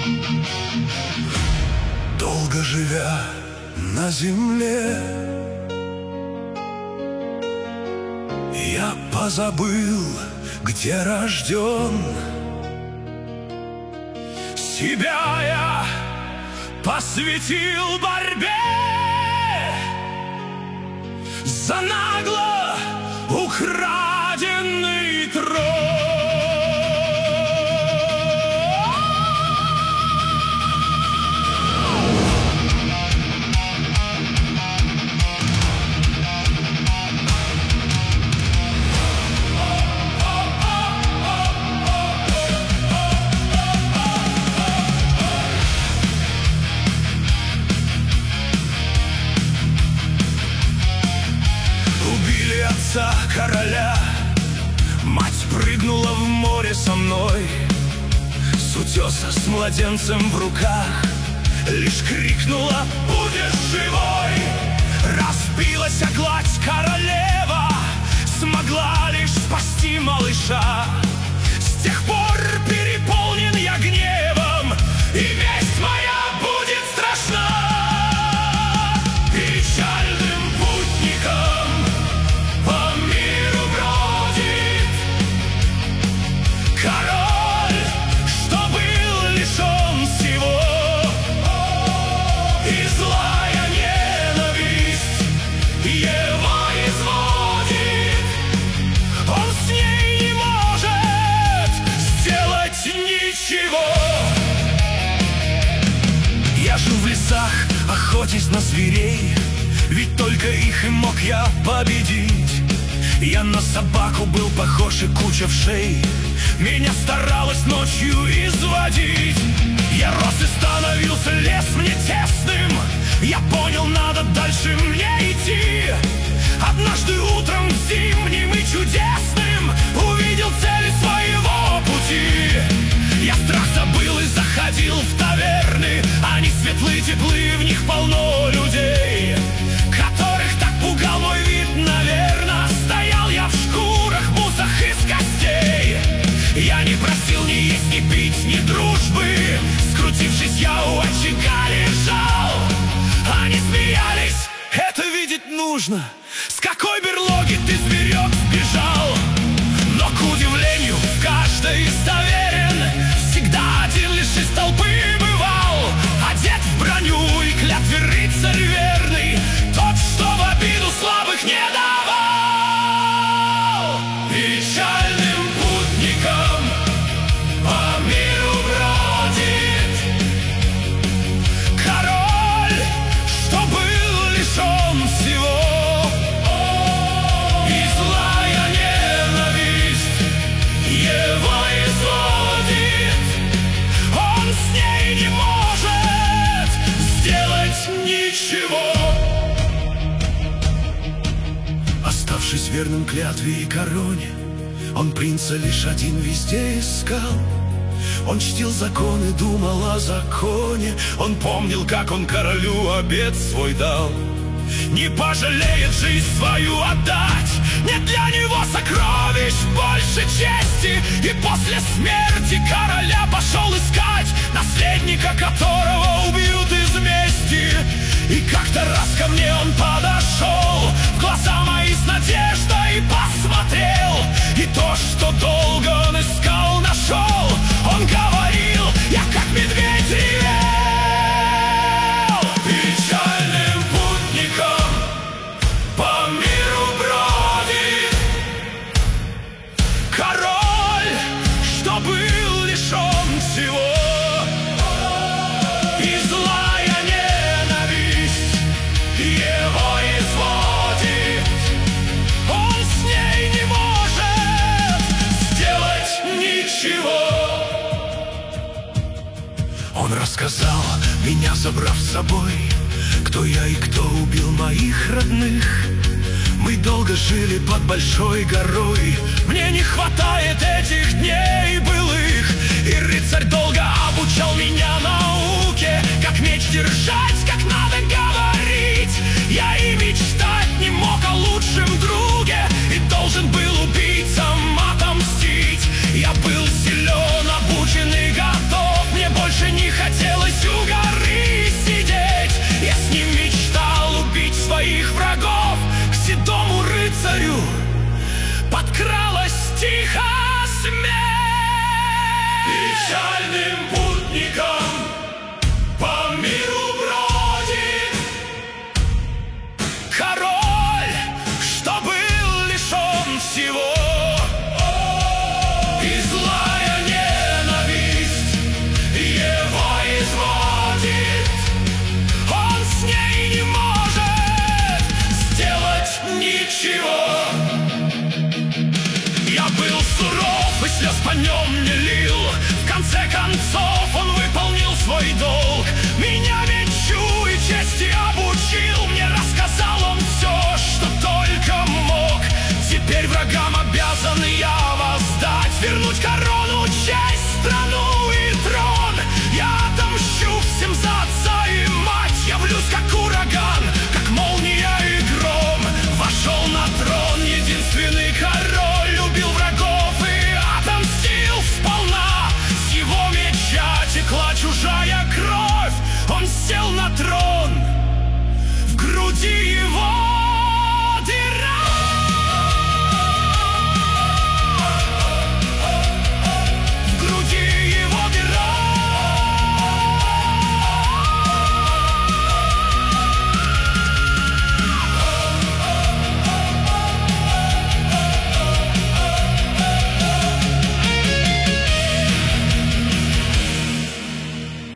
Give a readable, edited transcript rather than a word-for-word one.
Долго живя на земле, я позабыл, где рожден. Себя я посвятил борьбе за нагло украденный трон. Отца короля, мать прыгнула в море со мной с утеса с младенцем в руках, лишь крикнула: будешь живой! Разбилась о гладь королева, смогла лишь спасти малыша. С тех пор переполнен я гневом, и месть моя будет страшна. Печальным путником по миру бродит король, что был лишен всего, и злая ненависть его изводит. Он с ней не может сделать ничего. Я жил в лесах, охотясь на зверей, ведь только их и мог я победить. Я на собаку был похож и куча вшей меня старалась ночью изводить. Я рос и становился лес мне тесным, я понял, надо дальше мне идти. Однажды утром зимним и чудесным увидел цели своего пути. Я страх забыл и заходил в таверны, они светлы, теплы, в них полно людей, которых так пугал мой вид, наверно. Стоял я в шкурах, бусах из костей. Я не просил ни есть, ни пить, ни дружбы. Скрутившись, я у очага лежал. Они смеялись: это видеть нужно, с какой берлоги ты, зверек, сбежал. Но, к удивлению, в каждой из таверен всегда один лишь из толпы бывал, одет в броню и клятве рыцарь верный, тот, что в обиду слабых не давал. Печальным путником по миру бродит король, что был лишен всего, и злая ненависть его изводит. Он с ней не может сделать ничего. Оставшись верным клятве и короне, он принца лишь один везде искал. Он чтил закон и думал о законе, он помнил, как он королю обет свой дал. Не пожалеет жизнь свою отдать, нет для него сокровищ больше чести. И после смерти короля пошел искать наследника, которого убьют из мести. И как-то раз ко мне он подошел, в глаза мои с надеждой посмотрел, и то, что долго он искал, нашел. Он говорил: я как медведь ревел. Печальным путником по миру бродит король, что был лишен всего, и злая ненависть его изводит. Он с ней не может сделать ничего. Он рассказал, меня забрав с собой, кто я и кто убил моих родных. Мы долго жили под большой горой, мне не хватает этих дней былых. И рыцарь долго обучал меня науке, как меч держать, как надо говорить. Я и мечтать не мог о лучшем друге, и должен был убийцам отомстить. Я был силен, обучен и готов, мне больше не хотелось обязан я воздать, вернуть